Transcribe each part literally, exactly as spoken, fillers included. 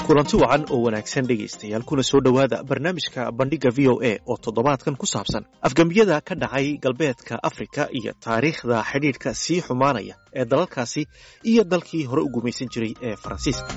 kulanti wacan oo wanaagsan dhegaystayaal kuna soo dhowaada barnaamijka bandhiga v o a oo toddobaadkan ku saabsan afgembiyada ka dhacay galbeedka afrika iyo taariikhda xidhiidhka sii xumaanaya ee dalalkaasi iyo dalkii hore u gumaysan jiray ee faransiiska.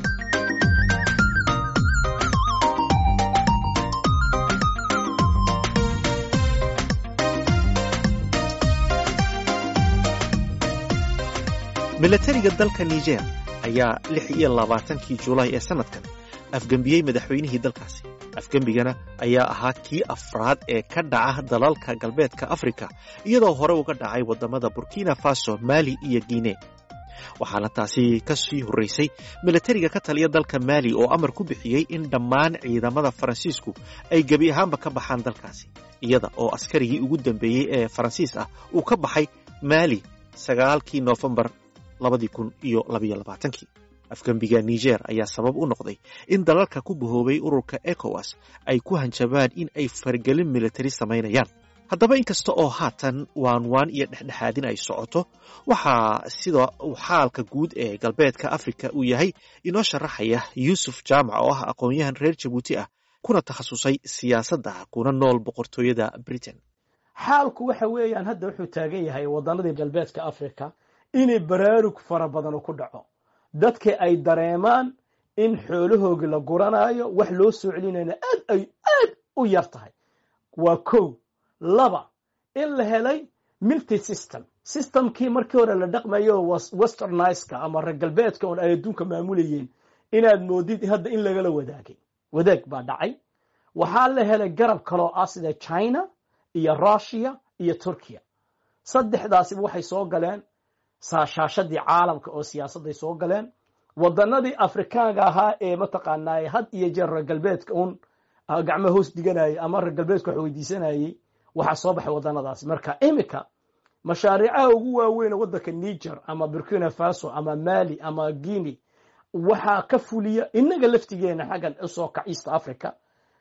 milatariga dalka niger ayaa lix iyo labaatankii julaay ee sanadkan afgembiyey madaxweynihii dalkaasi. afgembigana ayaa ahaa kii afraad ee ka dhaca dalalka galbeedka afrika iyadoo hore uga dhacay waddamada burkina faso, mali iyo guinea. waxaana taasi ka sii horraysay milatariga ka taliya dalka mali oo amar ku bixiyey in dhammaan ciidamada faransiisku ay gebi ahaanba ka baxaan dalkaasi, iyada oo askarigii ugu dambeeyey ee faransiis ah uu ka baxay mali sagaalkii noofembar labadii kun iyo labaiyo labaatankii. afgembiga niger ayaa sabab u noqday in dalalka ku bahoobay ururka ecowas ay ku hanjabaan in ay fargelin militari samaynayaan. haddaba inkasta oo haatan waanwaan iyo dhexdhexaadin ay socoto, waxaa sida uu xaalka guud ee galbeedka afrika uu yahay inoo sharaxaya yuusuf jaamac oo ah aqoon-yahan reer jabuuti ah kuna takhasusay siyaasadda kuna nool boqortooyada britain. xaalku waxa weeyaan hadda wuxuu taagan yahay waddanadii galbeedka afrika inay baraarug fara badan ku dhaco, dadka ay dareemaan in xoolahooga la guranayo, wax loo soo celinayna aad ay aad u yar tahay. waa kow. laba, in la helay multi system systemkii markii hore la dhaqmayo westerniska ama reer galbeedka oo ay adduunka maamulayeen, inaad moodid hadda in lagala wadaagay wadaag baa dhacay. waxaa la helay garab kaloo ah sida China iyo Russia iyo Turkiya. saddexdaasiba waxay soo galeen saashaashadii caalamka oo siyaasaday soo galeen. waddanadii afrikaanka ahaa ee mataqaanaa had iyo jeer reer galbeedka un gacmo hoos dhiganayay ama reer galbeedka wax weydiisanayay, waxaa soo baxay waddanadaasi. marka imika mashaariicaha ugu waaweyn waddanka Niger ama Burkina Faso ama Mali ama Guinea waxaa ka fuliya inaga laftigeena xaggan usoo kac East Africa.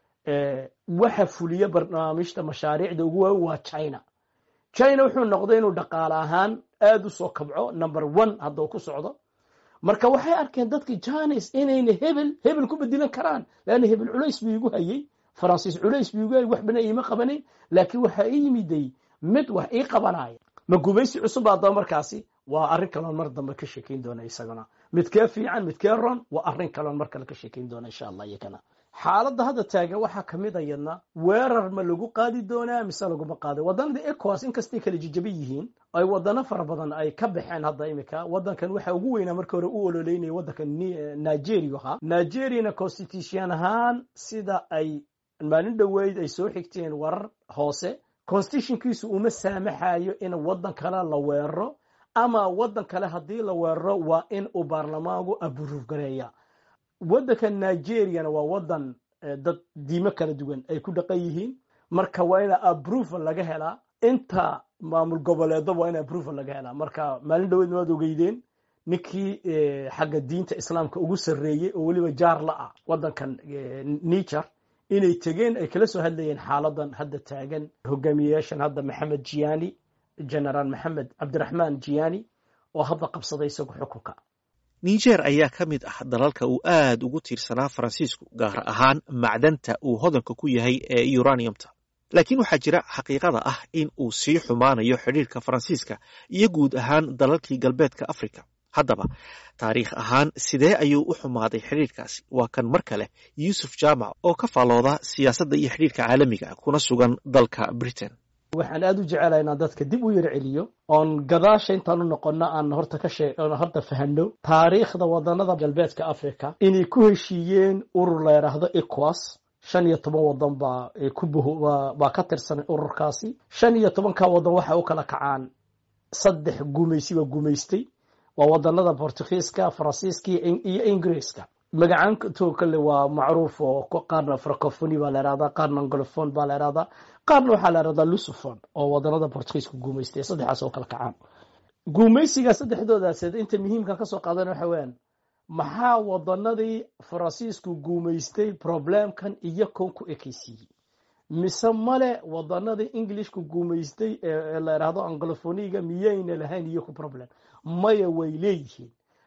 ee waxa fuliya barnaamijta mashaariicda ugu waaweyn waa China. China wuxuu noqday inuu dhaqaale ahaan aad u soo kabco number one hadda ku socdo. marka waxay arkeen dadkii Chinese inayna hebel hebel ku bedilan karaan, laana hebel culays buu igu hayay, Faransiis culays buu igu hayay, wax bana iima qabanin, laakiin waxa ay yimiday mid wax ii qabanaya. ma gumaysi cusub baa markaasi waa arrin kale oo mar dambe ka sheekeyn doona isaguna. mid ka fiican mid ka ron waa arrin kale oo mar kale ka sheekeyn doona insha Allah iyakana. xaaladda hadda taagan waxaa ka mid ayadna weerar ma lagu qaadi doonaa mise laguma qaado. waddanada ECOWAS inkastay kala jijaban yihiin ay waddano fara badan ay ka baxeen hadda imika. waddankan waxa ugu weynaa markii hore u ololeynayay waddanka Nigeria ahaa. Nigeria constitution ahaan sida ay maalin dhaweyd ay soo xigteen warar hoose, constitutionkiisu uma saamaxayo in waddan kale la weeraro, ama waddan kale haddii la weeraro waa in uu baarlamaanku approve gareeya. waddanka Nigeria waa waddan dad diimo kala duwan ay ku dhaqan yihiin, marka waa in approval laga helaa. inta maamul goboleedba waa in approval laga helaa. marka maalin dhaweyd waad ogeydeen ninkii xagga diinta islaamka ugu sarreeyay oo weliba jaar la ah waddankan Niger inay tageen ay kala soo hadlayeen xaaladan hadda taagan. hogaamiyayaashan hadda Maxamed Jiani, General Maxamed Abdiraxmaan Jiani oo hadda qabsaday isagu xukunka. niger ayaa ka mid ah dalalka uu aad ugu tiirsanaa faransiisku, gaar ahaan macdanta uu hodanka ku yahay ee uraniumta. laakiin waxaa jira xaqiiqada ah in uu sii xumaanayo xidhiirka faransiiska iyo guud ahaan dalalkii galbeedka afrika. haddaba taariikh ahaan sidee ayuu u xumaaday xidhiirkaasi? waa kan mar kale yuusuf jaamac oo ka faalooda siyaasadda iyo xidhiirka caalamiga kuna sugan dalka britain. waxaan aad u jecelahay inaan dadka dib u yar celiyo oon gadaasha intaan u noqono aan horta ka sheeg oon horta fahanno taariikhda waddanada galbeedka afrika inay ku heshiiyeen urur la yiraahdo ECOWAS. shan iyo toban waddan baa ku baa ka tirsan ururkaasi. shan iyo toban ka waddan waxa u kala kacaan saddex gumaysiba gumaystay. waa waddanada Portugiiska, Faransiiska iyo Ingiriiska. magacaantoo kale waa macruuf oo qaarna francophone baa la yiraahdaa, qaarna anglophone baa la yiraahdaa, qaarna waxaa la yiraahdaa lusophone oo waddanada Portugiiska gumaystay. saddexaas oo kala kacaan. gumaysiga saddexdoodaas inta muhiimka ka soo qaadan waxa weeyaan maxaa waddanadii Faransiisku gumaystay problemkan iyo koonku ekaysiiyey, mise male waddanadii Englishku gumaystay ee la yiraahdo anglophoniga miyayna lahayn iyo ku problem? maya way leeyihiin,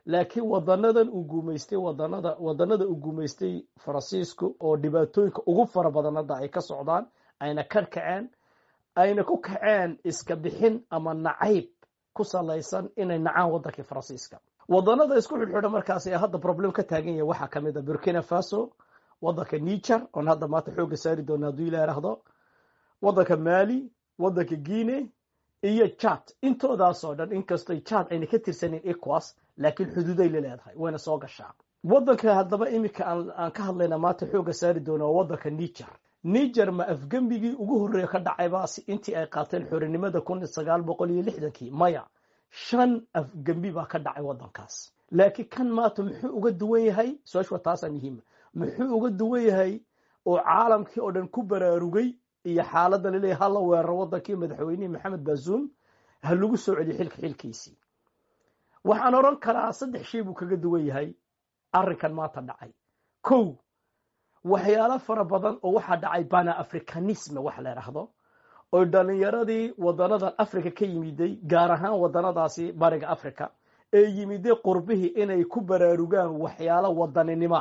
laakiin wadanadan uu guumaystay wadanada wadanada uu guumaystay Faransiisku oo dhibaatooyinka ugu fara badan hadda ay ka socdaan ayna ka kaceen ayna ku kaceen iska bixin ama nacayb ku salaysan inay nacaan wadankii Faransiiska. wadanada isku xidhxidha markaas ee hadda problem ka taagan yahay waxa kamid ah Burkina Faso, wadanka Niger oo hadda maanta xooga saari doona hadii la yiraahdo, wadanka Mali, wadanka Guinea iyo Chad. intoodaas oo dhan inkastoo Chad ayna ka tirsanin ECOWAS laakiin xuduuday leedahay wayna soo gashaa. wadanka hadaba imika aan ka hadlayna maanta xooga saari doona wadanka Niger. Niger ma afgambigii ugu horeeyay ka dhacay baasi intii ay qaateen xornimada kun iyo sagaal boqol iyo lixdan-kii maya shan afgambi baa ka dhacay wadankaas. laakiin kan maanta muxuu uga duwan yahay su'aashu taas muhiim muxuu uga duwan yahay oo caalamkii oo dhan ku baraarugay iyo xaaladda la leeyahay la weeraro wadankii madaxweynaha Maxamed Bazoum hal lagu soo celiyo xilka xilkiisii. waxaan oran karaa saddex shay buu kaga duwan yahay arrinkan maanta dhacay. kow waxyaalo fara badan oo waxa dhacay bana africanism wax la yiraahdo oo dhalinyaradii wadanadan Afrika ka yimiday gaar ahaan wadanadaasi bariga Afrika ee yimiday qurbihii inay ku baraarugaan waxyaalo wadaninimo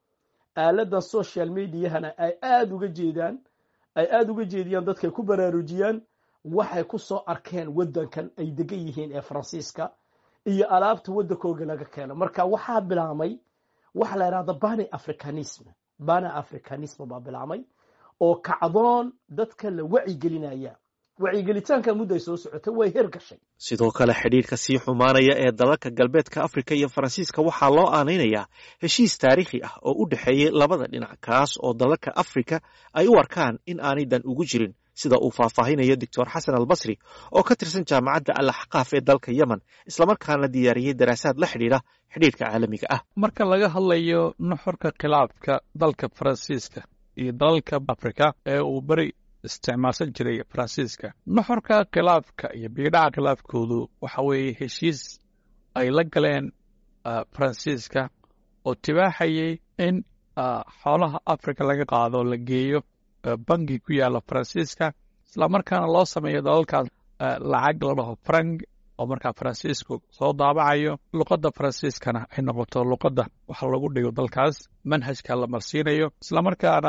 aalada social media-hana ay aad uga jeedaan ay aad uga jeediyaan dadka ku baraarujiyaan waxay ku soo arkeen wadankan ay degan yihiin ee Faransiiska iyo alaabta wadankooda laga keeno. marka waxa bilaamay wax la yiraahdo bana africanism bana africanism baa bilaamay oo kacdoon dadka la wacyi gelinaya. wacyi gelitaanka muddo soo socotay way hergashay. sidoo kale xidhiidhka sii xumaanaya ee dalalka galbeedka Afrika iyo Faransiiska waxaa loo aanaynayaa heshiis taariikhi ah oo u dhaxeeyay labada dhinac kaas oo dalalka Afrika ay u arkaan in aanay dan ugu jirin, sida uu faahfaahinayo Doctor Xasan Al-Basri oo ka tirsan jaamacadda Al-Ahqaaf ee dalka Yemen isla markaana diyaariyay daraasaad la xidhiidha xidhiidhka caalamiga ah. marka laga hadlayo nuxurka khilaafka dalka Faransiiska iyo dalalka Afrika ee uu bari isticmaalsan jiray Faransiiska, nuxurka khilaafka iyo biidhaca khilaafkoodu waxa weeye heshiis ay la galeen Faransiiska oo tibaaxayay in xoolaha Afrika laga qaado la geeyo bangi ku yaala Faransiiska isla markaana loo sameeyo dalalkaas lacag la dhaho franc oo markaa Faransiisku soo daabacayo luqadda Faransiiskana ay noqoto luqadda waxa lagu dhigo dalkaas manhajka la marsiinayo isla markaana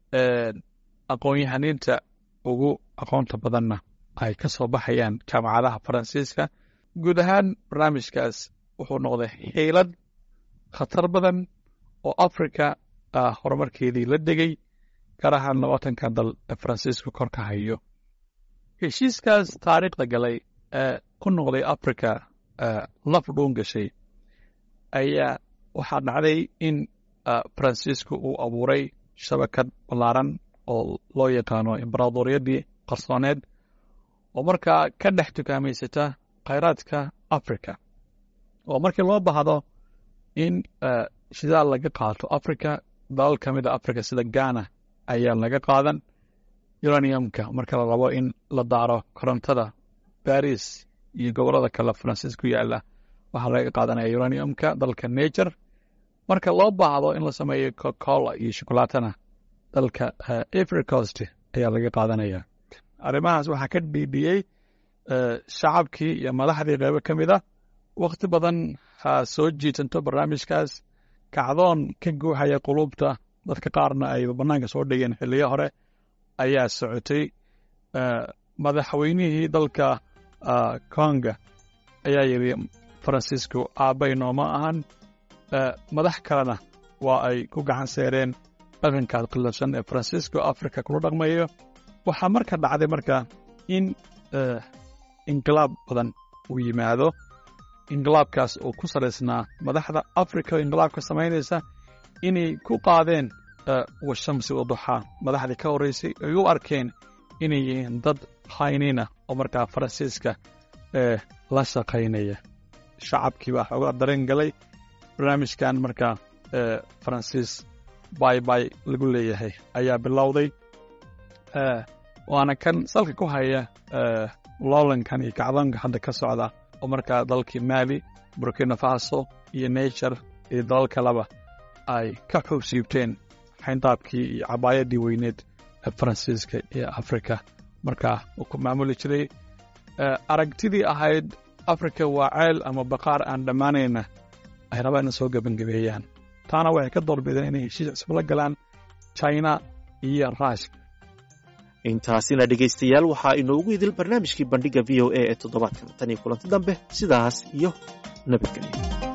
aqoon-yahaniinta ugu aqoonta badanna ay ka soo baxayaan jaamacadaha Faransiiska. guud ahaan barnaamijkaas wuxuu noqday xiilad khatar badan oo Afrika horumarkeedii la degay gaar ahaan labaatanka dal ee Faransiisku kor ka hayo. heshiiskaas taariikhda galay ee ku noqday Afrika laf dhuun gashay ayaa waxaa dhacday in Faransiisku uu abuuray shabakad ballaaran oo loo yaqaano imbaradoriyadii qarsooneed oo markaa ka dhex tukaamaysata khayraadka Afrika oo markii loo baahdo in shidaal laga qaato Afrika dalal ka mid ah Afrika sida Ghana ayaa laga qaadan uraniumka marka la rabo in la daaro korontada Paris iyo gobolada kale Faransiisku yaala waxaa laga qaadanaya uraniumka dalka Niger. marka loo baahdo in la sameeyo Coca-Cola iyo shokolaatana dalka Ivory Coast ayaa laga qaadanaya. arrimahaas waxaa ka dhiidhiyey shacabkii iyo madaxdii qaybo ka mid ah. waqti badan ha soo jiitanto barnaamijkaas kacdoon ka guuxaya qulubta dadka qaarna ay bannaanka soo dhigeen xilliyo hore ayaa socotay. madaxweynihii dalka Congo ayaa yidhi Faransiisku aabbay nooma ahan. madax kalena waa ay ku gacan seereen dhaqankaas qallafsan ee Faransiisku Afrika kula dhaqmayo. waxaa marka dhacday marka in inqilaab badan uu yimaado. inqilaabkaas oo ku salaysnaa madaxda Afrika inqilaabka samaynaysa inay ku qaadeen washamsi waduxa madaxdii ka horeysay ay u arkeen inay yihiin dad khayniina oo markaa Faransiiska la shaqaynaya. shacabkii baa uga dareen galay barnaamijkan markaa Faransiis bay bay lagu leeyahay ayaa bilowday. waana kan salka ku haya loolankan iyo kacdoonka hadda ka socda oo markaa dalkii Mali, Burkina Faso iyo Niger iyo dalal kaleba ay ka xusiibteen xayndaabkii iyo cabaayadii weyneed ee Faransiiska iyo Afrika markaa uu ku maamuli jiray. aragtidii ahayd Afrika waa ceel ama baqaar aan dhammaanayna ay rabaan inay soo gebangabeeyaan taana waxay ka doorbideen inay heshiis cusub la galaan China iyo Ruushka. intaasina dhegaystayaal waxaa inoogu idil barnaamijkii bandhiga V O A ee toddobaadkan tan iyo kulanti dambe sidaas iyo nabadgelyo.